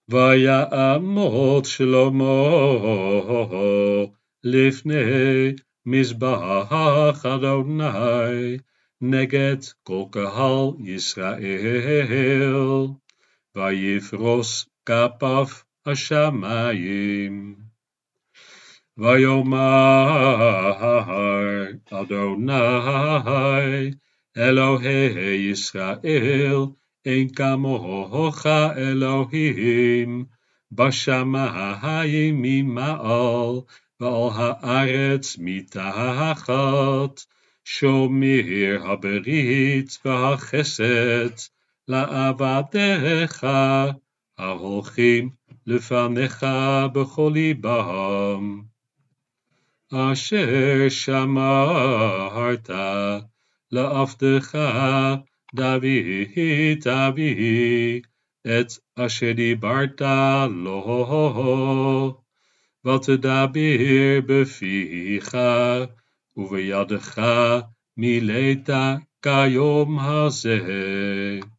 ויעמוד שלמה לפני מזבח אדוני נגד כל קהל ישראל, ויפרוס כפיו השמיים. ויאמר אדוני אלוהי ישראל, אין כמוך אלוהים בשמיים ממעל ועל הארץ מתחת, שומר הברית והחסד לעבדיך ההולכים לפניך בכל ליבם. אשר שמרת לעבדך דוד אבי את אשר דיברת לו, ותדבר בפיך ובידך מילאת כיום הזה.